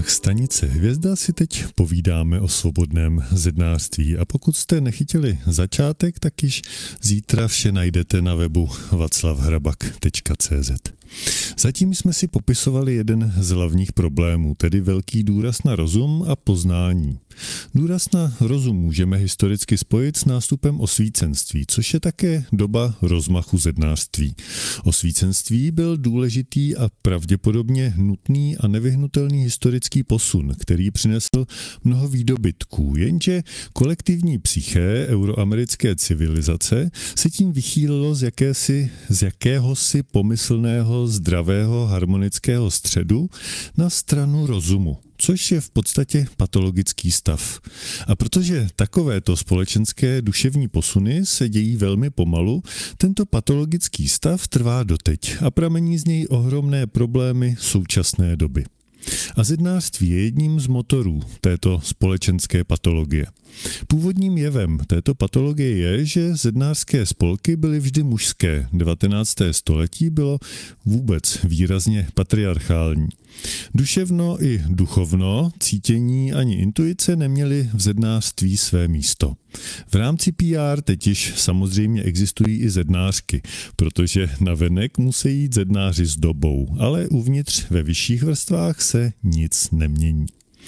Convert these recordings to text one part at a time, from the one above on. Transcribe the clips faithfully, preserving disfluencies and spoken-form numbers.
vlnách stanice Hvězda si teď povídáme o svobodném zednářství a pokud jste nechytili začátek, tak již zítra vše najdete na webu václav hrabak tečka cé zet. Zatím jsme si popisovali jeden z hlavních problémů, tedy velký důraz na rozum a poznání. Důraz na rozum můžeme historicky spojit s nástupem osvícenství, což je také doba rozmachu zednářství. Osvícenství byl důležitý a pravděpodobně nutný a nevyhnutelný historický posun, který přinesl mnoho výdobytků, jenže kolektivní psyché euroamerické civilizace se tím vychýlilo z, jakési, z jakéhosi pomyslného, zdravého, harmonického středu na stranu rozumu, což je v podstatě patologický stav. A protože takovéto společenské duševní posuny se dějí velmi pomalu, tento patologický stav trvá doteď a pramení z něj ohromné problémy současné doby. A zednářství je jedním z motorů této společenské patologie. Původním jevem této patologie je, že zednářské spolky byly vždy mužské. devatenácté století bylo vůbec výrazně patriarchální. Duševno i duchovno, cítění ani intuice neměly v zednářství své místo. V rámci P R teď již samozřejmě existují i zednářky, protože navenek musí jít zednáři s dobou, ale uvnitř ve vyšších vrstvách se nic nemění.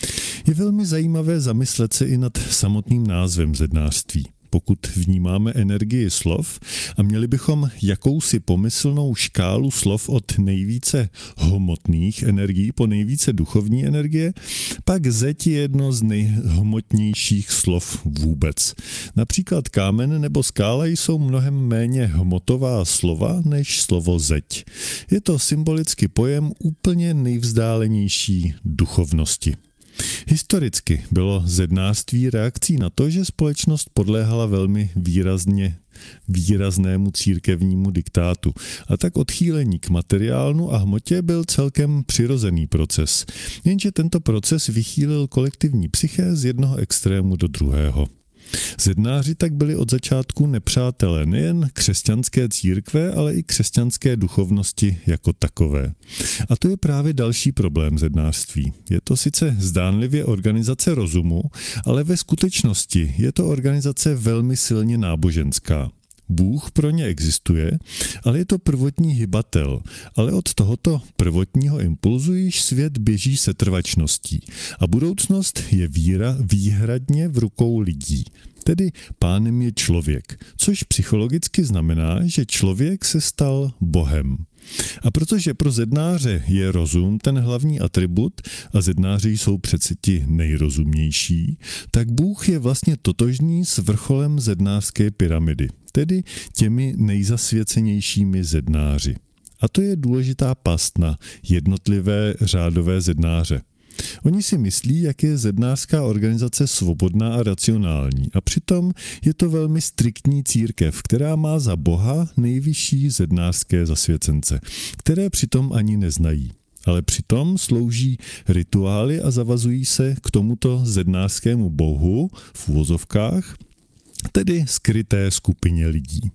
Je velmi zajímavé zamyslet se i nad samotným názvem zednářství. Pokud vnímáme energii slov a měli bychom jakousi pomyslnou škálu slov od nejvíce hmotných energií po nejvíce duchovní energie, pak zeď je jedno z nejhmotnějších slov vůbec. Například kámen nebo skála jsou mnohem méně hmotová slova než slovo zeď. Je to symbolicky pojem úplně nejvzdálenější duchovnosti. Historicky bylo zednářství reakcí na to, že společnost podléhala velmi výrazně výraznému církevnímu diktátu. A tak odchýlení k materiálnu a hmotě byl celkem přirozený proces. Jenže tento proces vychýlil kolektivní psyché z jednoho extrému do druhého. Zednáři tak byli od začátku nepřátelé nejen křesťanské církve, ale i křesťanské duchovnosti jako takové. A to je právě další problém zednářství. Je to sice zdánlivě organizace rozumu, ale ve skutečnosti je to organizace velmi silně náboženská. Bůh pro ně existuje, ale je to prvotní hybatel, ale od tohoto prvotního impulzu již svět běží setrvačností a budoucnost je víra výhradně v rukou lidí. Tedy pánem je člověk, což psychologicky znamená, že člověk se stal Bohem. A protože pro zednáře je rozum ten hlavní atribut a zednáři jsou přeci ti nejrozumnější, tak Bůh je vlastně totožný s vrcholem zednářské pyramidy, tedy těmi nejzasvěcenějšími zednáři. A to je důležitá past na jednotlivé řádové zednáře. Oni si myslí, jak je zednářská organizace svobodná a racionální a přitom je to velmi striktní církev, která má za boha nejvyšší zednářské zasvěcence, které přitom ani neznají. Ale přitom slouží rituály a zavazují se k tomuto zednářskému bohu v uvozovkách, tedy skryté skupině lidí.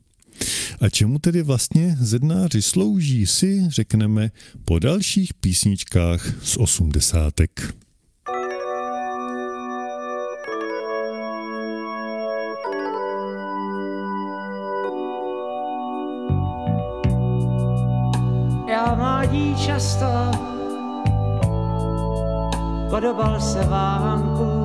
A čemu tedy vlastně zednáři slouží, si řekneme po dalších písničkách z osmdesátek. Já mládí často podobal se vánku,